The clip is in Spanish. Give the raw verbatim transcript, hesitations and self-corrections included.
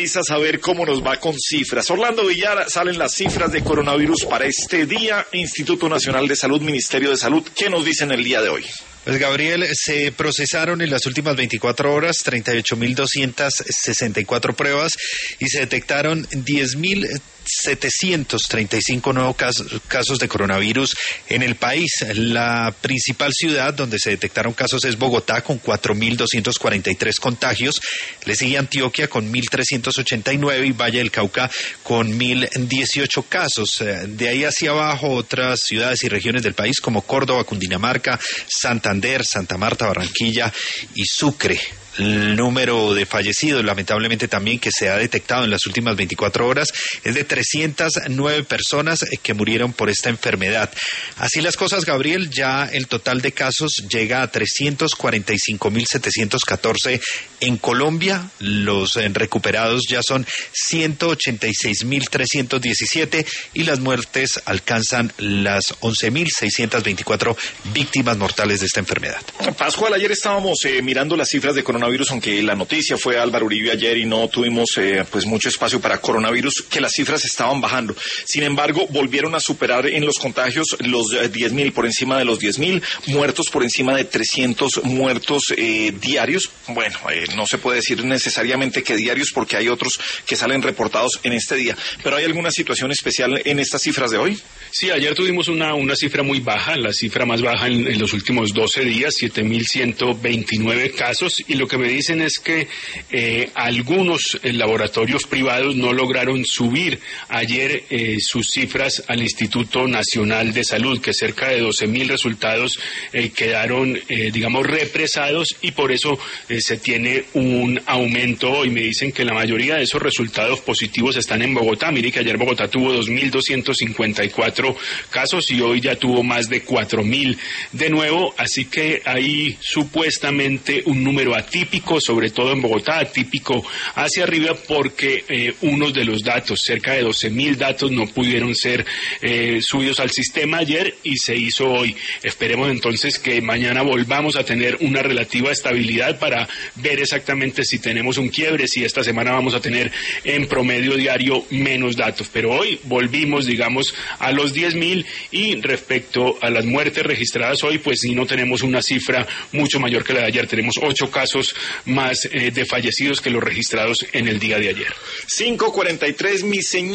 A saber cómo nos va con cifras. Orlando Villar, salen las cifras de coronavirus para este día. Instituto Nacional de Salud, Ministerio de Salud, ¿qué nos dicen el día de hoy? Pues Gabriel, se procesaron en las últimas veinticuatro horas treinta y ocho mil doscientas sesenta y cuatro pruebas y se detectaron diez mil setecientos treinta y cinco nuevos casos, casos de coronavirus en el país. La principal ciudad donde se detectaron casos es Bogotá, con cuatro mil doscientos cuarenta y tres contagios. Le sigue Antioquia con mil trescientos ochenta y nueve y Valle del Cauca con mil dieciocho casos. De ahí hacia abajo, otras ciudades y regiones del país como Córdoba, Cundinamarca, Santander, Santa Marta, Barranquilla y Sucre. El número de fallecidos, lamentablemente también, que se ha detectado en las últimas veinticuatro horas es de trescientas nueve personas que murieron por esta enfermedad. Así las cosas, Gabriel, ya el total de casos llega a trescientos cuarenta y cinco mil setecientos catorce en Colombia. Los recuperados ya son ciento ochenta y seis mil trescientos diecisiete y las muertes alcanzan las once mil seiscientos veinticuatro víctimas mortales de esta enfermedad. Pascual, ayer estábamos eh, mirando las cifras de coronavirus, aunque la noticia fue Álvaro Uribe ayer y no tuvimos eh, pues mucho espacio para coronavirus, que las cifras estaban bajando. Sin embargo, volvieron a superar en los contagios los eh, diez mil, por encima de los diez mil, muertos por encima de trescientos muertos eh, diarios. Bueno, eh, no se puede decir necesariamente que diarios, porque hay otros que salen reportados en este día. ¿Pero hay alguna situación especial en estas cifras de hoy? Sí, ayer tuvimos una, una cifra muy baja, la cifra más baja en, en los últimos doce días, siete mil ciento veintinueve casos, y lo que me dicen es que eh, algunos eh, laboratorios privados no lograron subir ayer eh, sus cifras al Instituto Nacional de Salud, que cerca de doce mil resultados eh, quedaron, eh, digamos, represados, y por eso eh, se tiene un aumento hoy. Me dicen que la mayoría de esos resultados positivos están en Bogotá. Mire que ayer Bogotá tuvo dos mil doscientos cincuenta y cuatro casos y hoy ya tuvo más de cuatro mil de nuevo, así que hay supuestamente un número atípico, sobre todo en Bogotá, atípico hacia arriba, porque eh, unos de los datos, cerca de doce mil datos, no pudieron ser eh, subidos al sistema ayer y se hizo hoy. Esperemos entonces que mañana volvamos a tener una relativa estabilidad para ver exactamente si tenemos un quiebre, si esta semana vamos a tener en promedio diario menos datos, pero hoy volvimos, digamos, a los diez mil, y respecto a las muertes registradas hoy, pues sí, no tenemos una cifra mucho mayor que la de ayer. Tenemos ocho casos más eh, de fallecidos que los registrados en el día de ayer. cinco cuarenta y tres, mi señor.